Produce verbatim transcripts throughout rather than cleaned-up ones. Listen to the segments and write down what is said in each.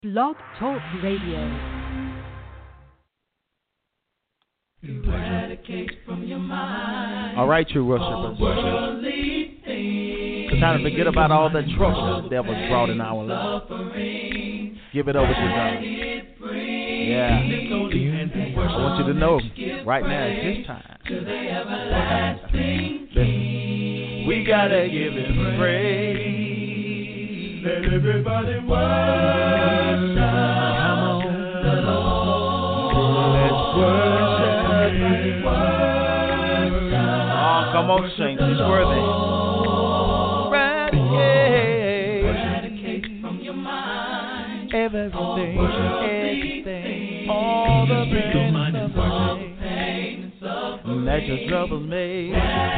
Blog Talk Radio. All right, you worshipers. It's time to forget about all the trouble the devil's brought in our lives. Give it over to God. Yeah. I want you to know right now it's His time. Listen. We gotta give Him praise. Let everybody worship. Come on. The Lord. Let's worship. Oh, come on, saints. He's worthy. Eradicate from your mind everything, everything, all the pain and suffering that your troubles made.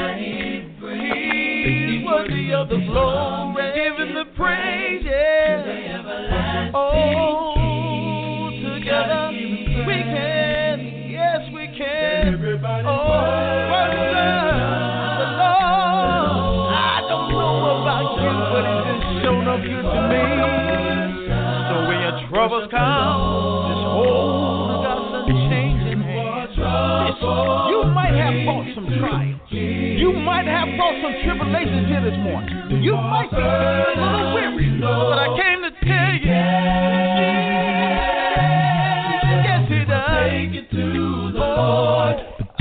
He's worthy of the glory, give Him the praise, yeah. Oh, together we can, yes we can. Oh, worship the Lord. I don't know about you, but it's just shown up good to me. So when your troubles come, just hold God's unchanging hand. You might have fought some trials. You might have fought some tribulations here this morning. You might be feeling a little weary, but I came to tell you, yes, He does. Take it to the Lord.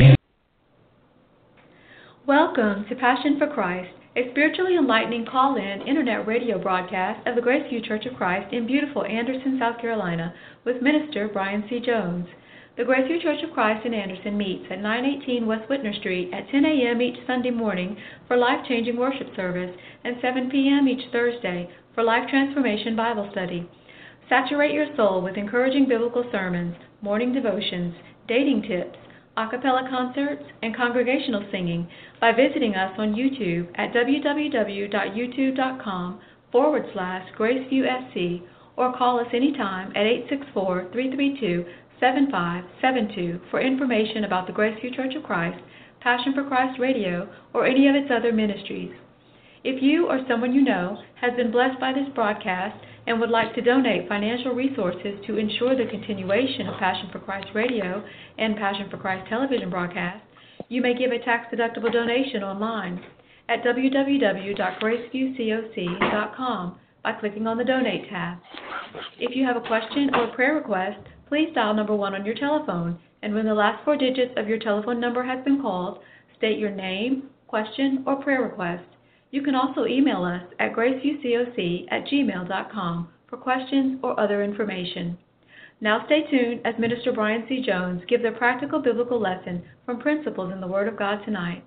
Welcome to Passion for Christ, a spiritually enlightening call-in internet radio broadcast of the Graceview Church of Christ in beautiful Anderson, South Carolina, with Minister Brian C. Jones. The Graceview Church of Christ in Anderson meets at nine eighteen West Whitner Street at ten a.m. each Sunday morning for life-changing worship service and seven p.m. each Thursday for Life Transformation Bible Study. Saturate your soul with encouraging biblical sermons, morning devotions, dating tips, a cappella concerts, and congregational singing by visiting us on YouTube at www.youtube.com forward slash GraceviewSC or call us anytime at eight six four, three three two, seven five seven two for information about the Graceview Church of Christ, Passion for Christ Radio, or any of its other ministries. If you or someone you know has been blessed by this broadcast and would like to donate financial resources to ensure the continuation of Passion for Christ Radio and Passion for Christ television broadcast, you may give a tax-deductible donation online at w w w dot graceview coc dot com by clicking on the Donate tab. If you have a question or prayer request, please dial number one on your telephone, and when the last four digits of your telephone number has been called, state your name, question, or prayer request. You can also email us at graceviewcoc at gmail dot com for questions or other information. Now stay tuned as Minister Brian C. Jones gives a practical biblical lesson from Principles in the Word of God tonight.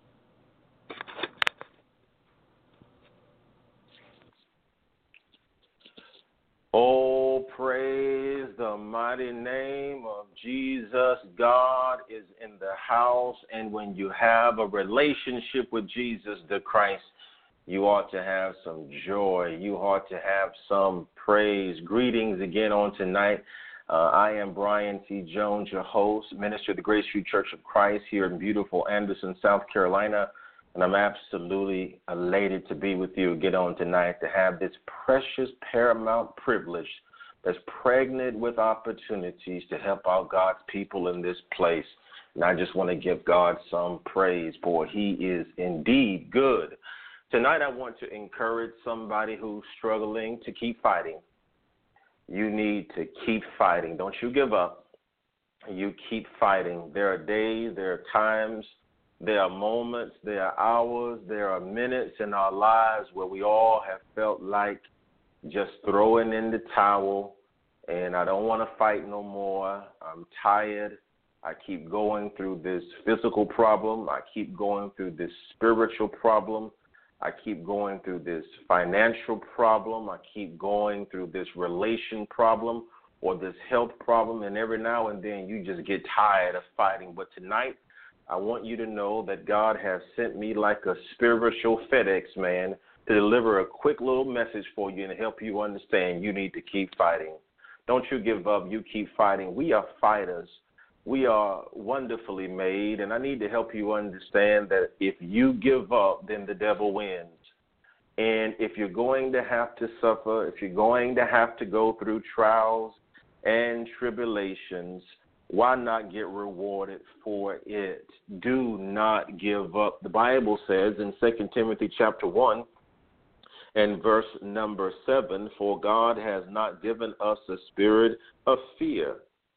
Oh, praise the mighty name of Jesus. God is in the house, and when you have a relationship with Jesus the Christ, you ought to have some joy. You ought to have some praise. Greetings again on tonight. Uh, I am Brian C. Jones, your host, minister of the Graceview Church of Christ here in beautiful Anderson, South Carolina. And I'm absolutely elated to be with you again on tonight to have this precious, paramount privilege that's pregnant with opportunities to help out God's people in this place. And I just want to give God some praise, for He is indeed good. Tonight I want to encourage somebody who's struggling to keep fighting. You need to keep fighting. Don't you give up. You keep fighting. There are days, there are times, there are moments, there are hours, there are minutes in our lives where we all have felt like just throwing in the towel, and I don't want to fight no more. I'm tired. I keep going through this physical problem. I keep going through this spiritual problem. I keep going through this financial problem. I keep going through this relation problem or this health problem, and every now and then you just get tired of fighting. But tonight, I want you to know that God has sent me like a spiritual FedEx man to deliver a quick little message for you and help you understand you need to keep fighting. Don't you give up. You keep fighting. We are fighters. We are wonderfully made, and I need to help you understand that if you give up, then the devil wins. And if you're going to have to suffer, if you're going to have to go through trials and tribulations, why not get rewarded for it? Do not give up. The Bible says in Second Timothy chapter one and verse number seven, for God has not given us a spirit of fear,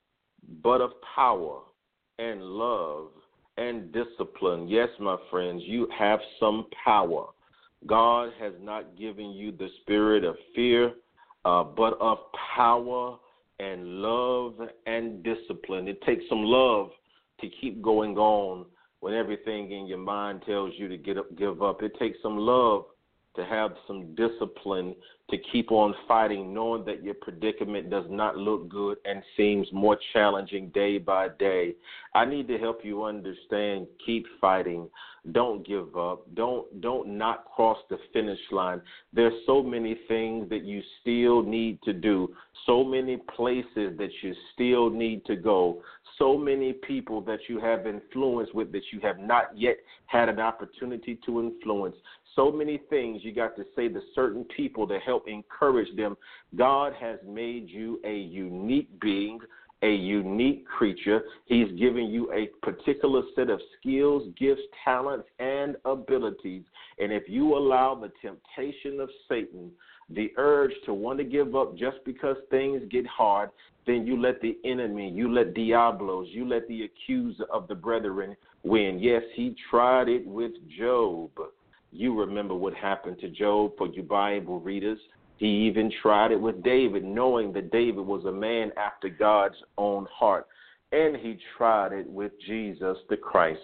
but of power and love and discipline. Yes, my friends, you have some power. God has not given you the spirit of fear, uh, but of power and love and discipline. It takes some love to keep going on when everything in your mind tells you to get up, give up. It takes some love to have some discipline to keep on fighting, knowing that your predicament does not look good and seems more challenging day by day. I need to help you understand, keep fighting. Don't give up. Don't don't not cross the finish line. There's so many things that you still need to do, so many places that you still need to go, so many people that you have influence with that you have not yet had an opportunity to influence. So many things you got to say to certain people to help encourage them. God has made you a unique being, a unique creature. He's given you a particular set of skills, gifts, talents, and abilities. And if you allow the temptation of Satan, the urge to want to give up just because things get hard, then you let the enemy, you let Diablos, you let the accuser of the brethren win. Yes, he tried it with Job. You remember what happened to Job for you Bible readers. He even tried it with David, knowing that David was a man after God's own heart. And he tried it with Jesus the Christ.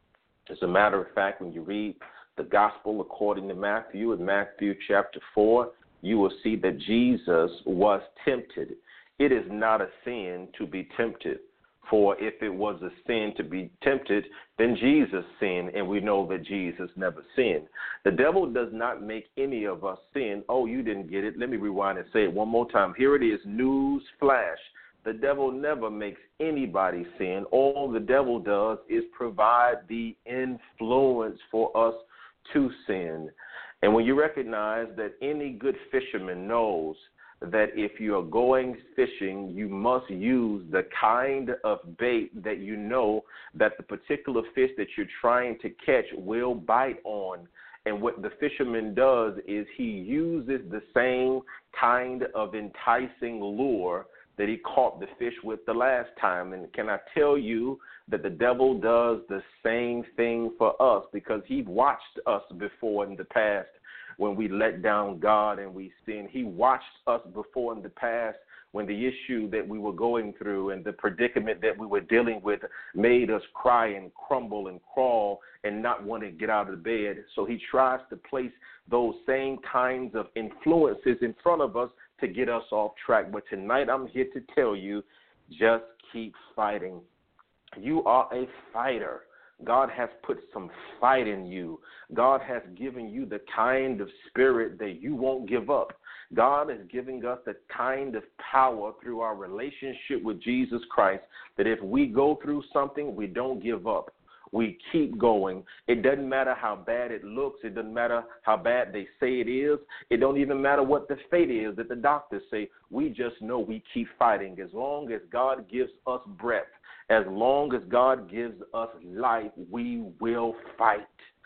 As a matter of fact, when you read the gospel according to Matthew, in Matthew chapter four, you will see that Jesus was tempted. It is not a sin to be tempted. For if it was a sin to be tempted, then Jesus sinned, and we know that Jesus never sinned. The devil does not make any of us sin. Oh, you didn't get it. Let me rewind and say it one more time. Here it is, news flash. The devil never makes anybody sin. All the devil does is provide the influence for us to sin. And when you recognize that any good fisherman knows that if you are going fishing, you must use the kind of bait that you know that the particular fish that you're trying to catch will bite on. And what the fisherman does is he uses the same kind of enticing lure that he caught the fish with the last time. And can I tell you that the devil does the same thing for us, because he watched us before in the past. When we let down God and we sin, he watched us before in the past when the issue that we were going through and the predicament that we were dealing with made us cry and crumble and crawl and not want to get out of bed. So he tries to place those same kinds of influences in front of us to get us off track. But tonight I'm here to tell you, just keep fighting. You are a fighter. God has put some fight in you. God has given you the kind of spirit that you won't give up. God is giving us the kind of power through our relationship with Jesus Christ that if we go through something, we don't give up. We keep going. It doesn't matter how bad it looks. It doesn't matter how bad they say it is. It don't even matter what the fate is that the doctors say. We just know we keep fighting. As long as God gives us breath, as long as God gives us life, we will fight.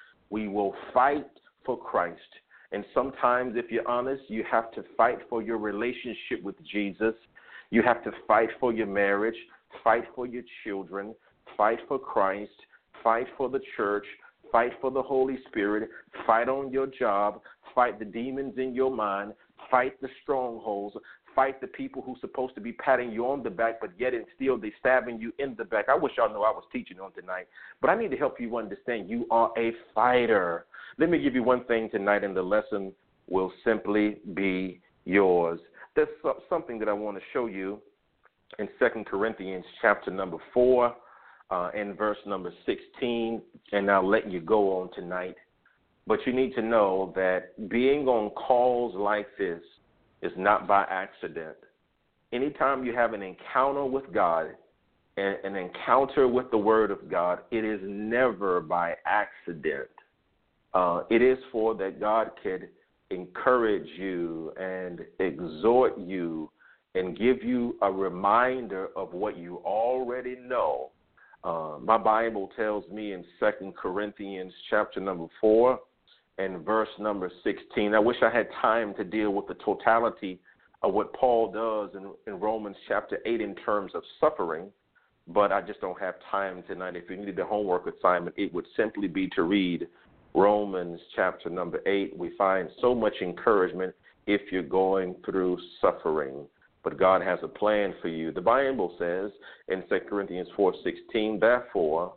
We will fight for Christ. And sometimes, if you're honest, you have to fight for your relationship with Jesus. You have to fight for your marriage, fight for your children, fight for Christ, fight for the church, fight for the Holy Spirit, fight on your job, fight the demons in your mind, fight the strongholds, fight the people who's supposed to be patting you on the back, but yet and still they stabbing you in the back. I wish y'all knew I was teaching on tonight, but I need to help you understand you are a fighter. Let me give you one thing tonight, and the lesson will simply be yours. There's something that I want to show you in Second Corinthians chapter number four uh, and verse number sixteen, and I'll let you go on tonight. But you need to know that being on calls like this is not by accident. Anytime you have an encounter with God, and an encounter with the Word of God, it is never by accident. Uh, it is for that God could encourage you and exhort you and give you a reminder of what you already know. Uh, my Bible tells me in Second Corinthians chapter number four and verse number sixteen. I wish I had time to deal with the totality of what Paul does in, in Romans chapter eight in terms of suffering, but I just don't have time tonight. If you needed the homework assignment, it would simply be to read Romans chapter number eight. We find so much encouragement if you're going through suffering. But God has a plan for you. The Bible says in Second Corinthians four sixteen, therefore,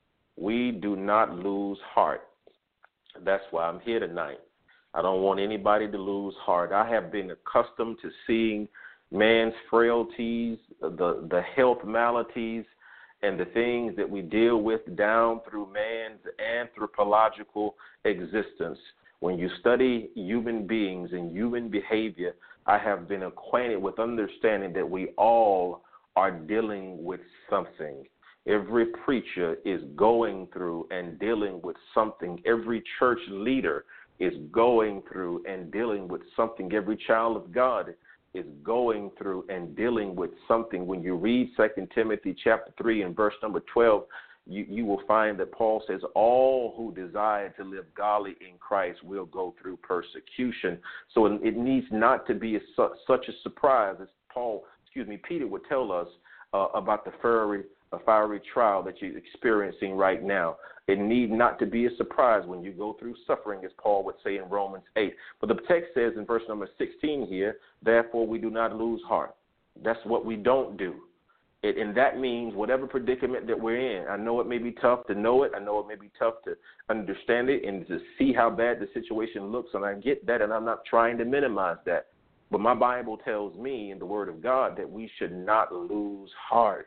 we do not lose heart. That's why I'm here tonight. I don't want anybody to lose heart. I have been accustomed to seeing man's frailties, the, the health maladies, and the things that we deal with down through man's anthropological existence. When you study human beings and human behavior, I have been acquainted with understanding that we all are dealing with something. Every preacher is going through and dealing with something. Every church leader is going through and dealing with something. Every child of God is going through and dealing with something. When you read Second Timothy chapter three and verse number twelve, you, you will find that Paul says all who desire to live godly in Christ will go through persecution. So it needs not to be a, such a surprise as Paul, excuse me, Peter would tell us uh, about the fiery, a fiery trial that you're experiencing right now. It need not to be a surprise when you go through suffering, as Paul would say in Romans eight. But the text says in verse number sixteen here, therefore we do not lose heart. That's what we don't do. It, and that means whatever predicament that we're in. I know it may be tough to know it. I know it may be tough to understand it and to see how bad the situation looks. And I get that, and I'm not trying to minimize that. But my Bible tells me in the Word of God that we should not lose heart.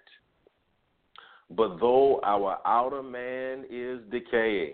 But though our outer man is decaying,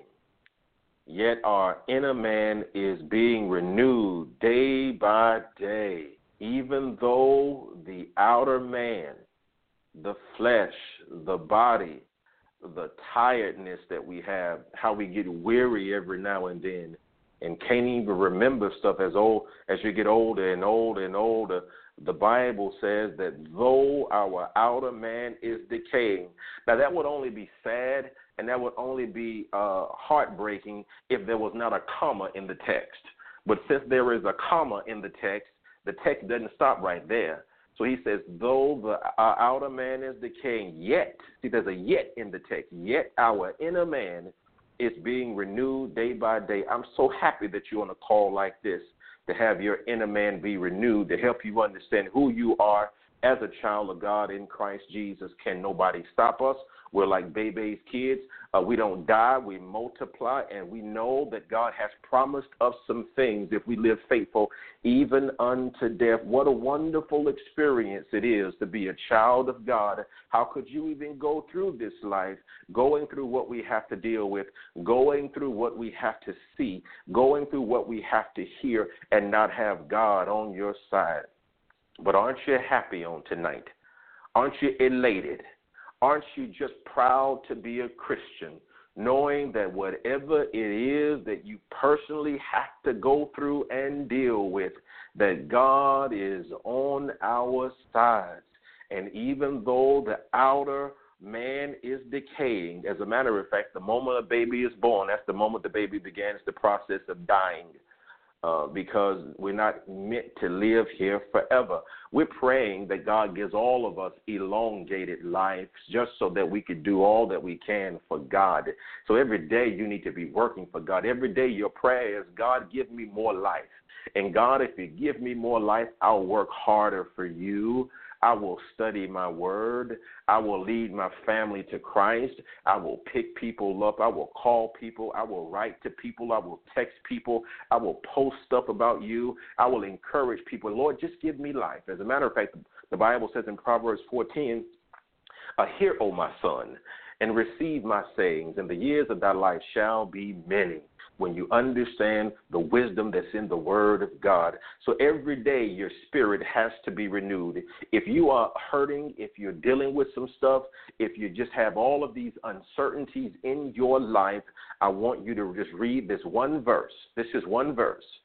yet our inner man is being renewed day by day. Even though the outer man, the flesh, the body, the tiredness that we have, how we get weary every now and then and can't even remember stuff as old as you get older and older and older. The Bible says that though our outer man is decaying, now that would only be sad and that would only be uh, heartbreaking if there was not a comma in the text. But since there is a comma in the text, the text doesn't stop right there. So he says, though the our outer man is decaying, yet, see, there's a yet in the text, yet our inner man is being renewed day by day. I'm so happy that you're on a call like this, to have your inner man be renewed, to help you understand who you are as a child of God in Christ Jesus. Can nobody stop us? We're like baby's kids. Uh, we don't die, we multiply, and we know that God has promised us some things if we live faithful, even unto death. What a wonderful experience it is to be a child of God. How could you even go through this life, going through what we have to deal with, going through what we have to see, going through what we have to hear, and not have God on your side? But aren't you happy on tonight? Aren't you elated? Aren't you just proud to be a Christian, knowing that whatever it is that you personally have to go through and deal with, that God is on our sides? And even though the outer man is decaying, as a matter of fact, the moment a baby is born, that's the moment the baby begins the process of dying. Uh, because we're not meant to live here forever. We're praying that God gives all of us elongated lives just so that we could do all that we can for God. So every day you need to be working for God. Every day your prayer is, God, give me more life. And God, if you give me more life, I'll work harder for you. I will study my word. I will lead my family to Christ. I will pick people up. I will call people. I will write to people. I will text people. I will post stuff about you. I will encourage people. Lord, just give me life. As a matter of fact, the Bible says in Proverbs fourteen, uh, hear, O my son, and receive my sayings, and the years of thy life shall be many. When you understand the wisdom that's in the word of God. So every day your spirit has to be renewed. If you are hurting, if you're dealing with some stuff, if you just have all of these uncertainties in your life, I want you to just read this one verse. This is one verse.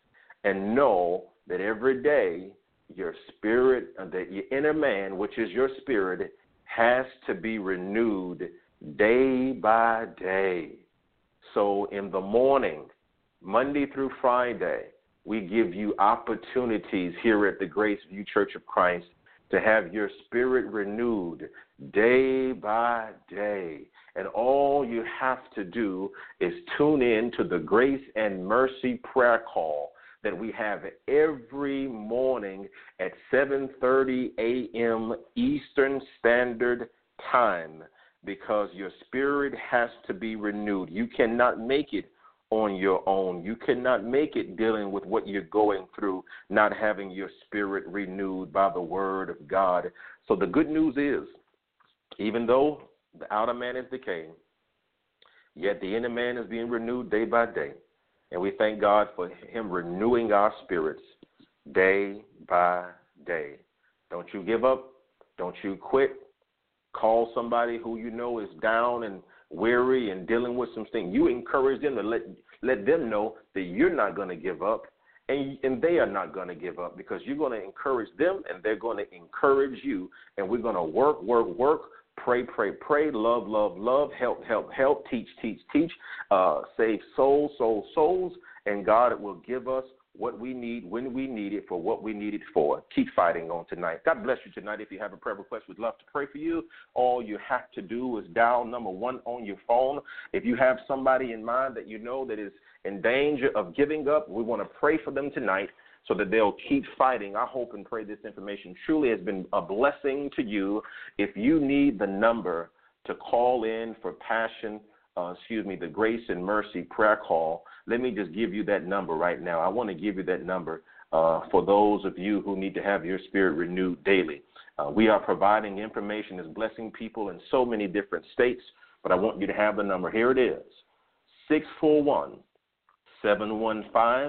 and know that every day your spirit, that your inner man, which is your spirit, has to be renewed day by day. So in the morning, Monday through Friday, we give you opportunities here at the Grace View Church of Christ to have your spirit renewed day by day. And all you have to do is tune in to the Grace and Mercy prayer call that we have every morning at seven thirty a.m. Eastern Standard Time, because your spirit has to be renewed. You cannot make it on your own. You cannot make it dealing with what you're going through, not having your spirit renewed by the word of God. So the good news is, even though the outer man is decaying, yet the inner man is being renewed day by day. And we thank God for him renewing our spirits day by day. Don't you give up. Don't you quit. Call somebody who you know is down and weary and dealing with some things. You encourage them to let let them know that you're not going to give up, and and they are not going to give up, because you're going to encourage them and they're going to encourage you. And we're going to work, work, work, pray, pray, pray, love, love, love, help, help, help, teach, teach, teach, uh, save souls, souls, souls, and God will give us what we need when we need it for what we need it for. Keep fighting on tonight. God bless you tonight. If you have a prayer request, we'd love to pray for you. All you have to do is dial number one on your phone. If you have somebody in mind that you know that is in danger of giving up, we want to pray for them tonight so that they'll keep fighting. I hope and pray this information truly has been a blessing to you. If you need the number to call in for Passion, uh, excuse me, the Grace and Mercy prayer call, let me just give you that number right now. I want to give you that number uh, for those of you who need to have your spirit renewed daily. Uh, we are providing information that's blessing people in so many different states, but I want you to have the number. Here it is, six four one, seven one five,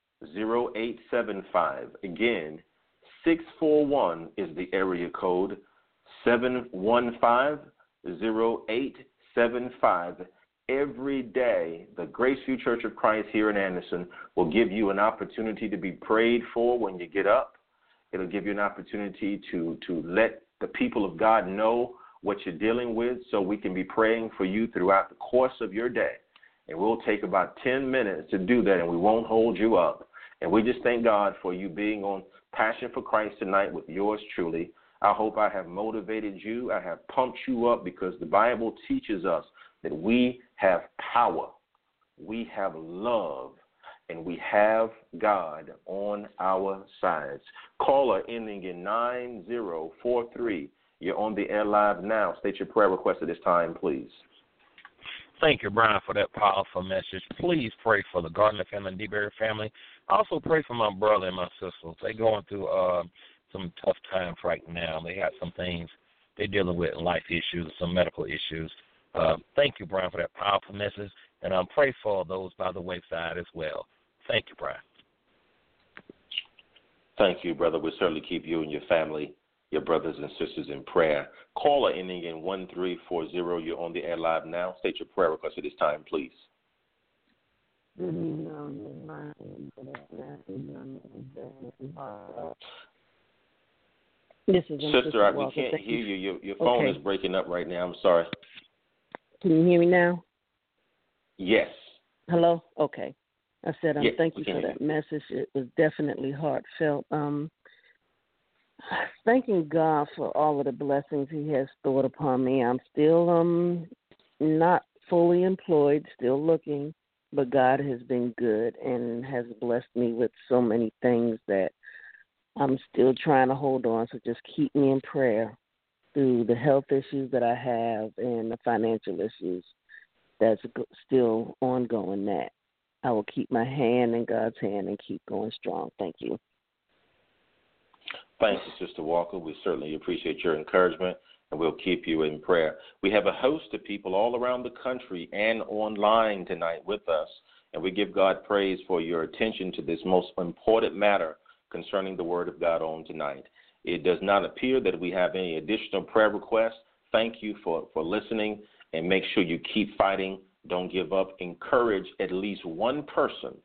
zero eight seven five. Again, six four one is the area code, seven one five, zero eight seven five. Every day, the Graceview Church of Christ here in Anderson will give you an opportunity to be prayed for when you get up. It'll give you an opportunity to, to let the people of God know what you're dealing with, so we can be praying for you throughout the course of your day. And we'll take about ten minutes to do that, and we won't hold you up. And we just thank God for you being on Passion for Christ tonight with yours truly. I hope I have motivated you. I have pumped you up, because the Bible teaches us that we have power, we have love, and we have God on our sides. Caller ending in nine zero four three. You're on the air live now. State your prayer request at this time, please. Thank you, Brian, for that powerful message. Please pray for the Gardner family and DeBerry family. Also pray for my brother and my sister. They're going through uh, some tough times right now. They got some things they're dealing with, life issues, some medical issues. Uh, thank you, Brian, for that powerful message. And I'll pray for those by the wayside as well. Thank you, Brian. Thank you, brother. We'll certainly keep you and your family, your brothers and sisters, in prayer. Caller ending in one three four zero. You're on the air live now. State your prayer request at this time, please. This is Sister, Sister I, Walker. we can't Thank hear you. you. Your, your phone Okay. is breaking up right now. I'm sorry. Can you hear me now? Yes. Hello? Okay. I said, um, Yes, thank we you can for hear that message. It was definitely heartfelt. Um, thanking God for all of the blessings He has stored upon me. I'm still um not fully employed, still looking, but God has been good and has blessed me with so many things that I'm still trying to hold on. So just keep me in prayer through the health issues that I have and the financial issues that's still ongoing. That I will keep my hand in God's hand and keep going strong. Thank you. Thank you, Sister Walker. We certainly appreciate your encouragement, and we'll keep you in prayer. We have a host of people all around the country and online tonight with us, and we give God praise for your attention to this most important matter concerning the Word of God on tonight. It does not appear that we have any additional prayer requests. Thank you for, for listening, and make sure you keep fighting. Don't give up. Encourage at least one person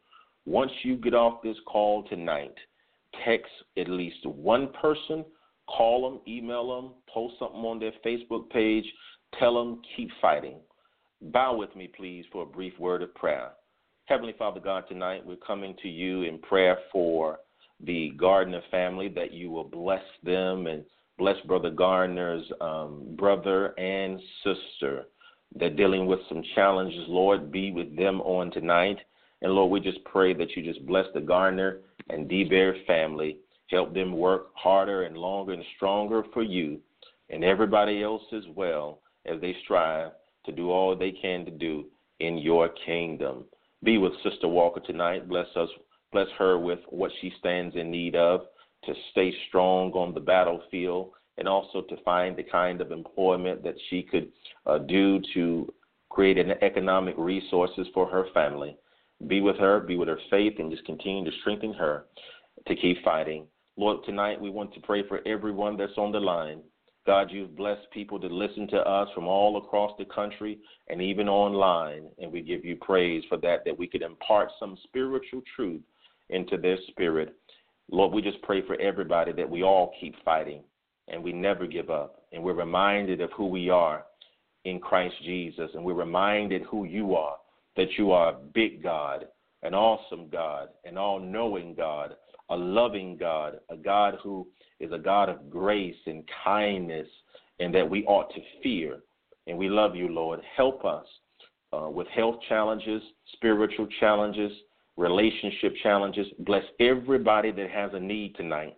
Once you get off this call tonight, text at least one person, call them, email them, post something on their Facebook page, tell them keep fighting. Bow with me, please, for a brief word of prayer. Heavenly Father God, tonight we're coming to you in prayer for the Gardner family, that you will bless them and bless Brother Gardner's um, brother and sister. They're dealing with some challenges. Lord, be with them on tonight. And Lord, we just pray that you just bless the Gardner and DeBear family. Help them work harder and longer and stronger for you and everybody else as well, as they strive to do all they can to do in your kingdom. Be with Sister Walker tonight. Bless us, bless her with what she stands in need of to stay strong on the battlefield, and also to find the kind of employment that she could uh, do to create an economic resources for her family. Be with her, be with her faith, and just continue to strengthen her to keep fighting. Lord, tonight we want to pray for everyone that's on the line. God, you've blessed people to listen to us from all across the country and even online, and we give you praise for that, that we could impart some spiritual truth into their spirit. Lord, we just pray for everybody that we all keep fighting and we never give up, and we're reminded of who we are in Christ Jesus, and we're reminded who you are, that you are a big God, an awesome God, an all-knowing God, a loving God, a God who is a God of grace and kindness, and that we ought to fear. And we love you, Lord. Help us uh, with health challenges, spiritual challenges, relationship challenges. Bless everybody that has a need tonight,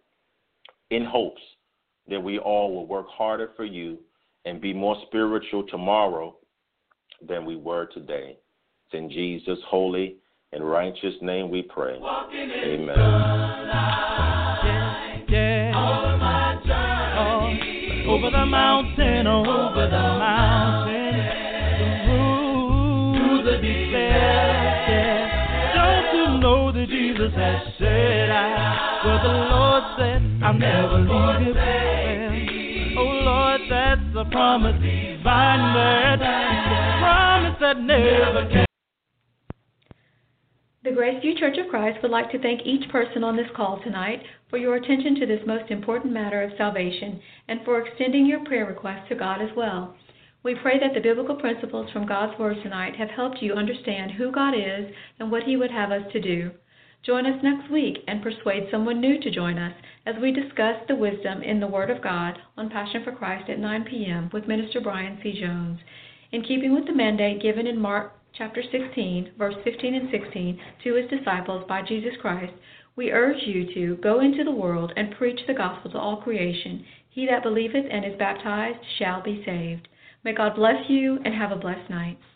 in hopes that we all will work harder for you and be more spiritual tomorrow than we were today. It's in Jesus' holy and righteous name we pray. Amen. Over the mountain, over the mountain, through the deep depths, yeah. Don't you know that Jesus has said, I, well, the Lord said, I'll never leave you there. Oh, Lord, that's a promise divine, that a promise that never can. The Graceview Church of Christ would like to thank each person on this call tonight for your attention to this most important matter of salvation and for extending your prayer requests to God as well. We pray that the biblical principles from God's Word tonight have helped you understand who God is and what He would have us to do. Join us next week and persuade someone new to join us as we discuss the wisdom in the Word of God on Passion for Christ at nine p.m. with Minister Brian C. Jones. In keeping with the mandate given in Mark chapter sixteen, verse fifteen and sixteen, to his disciples by Jesus Christ, we urge you to go into the world and preach the gospel to all creation. He that believeth and is baptized shall be saved. May God bless you and have a blessed night.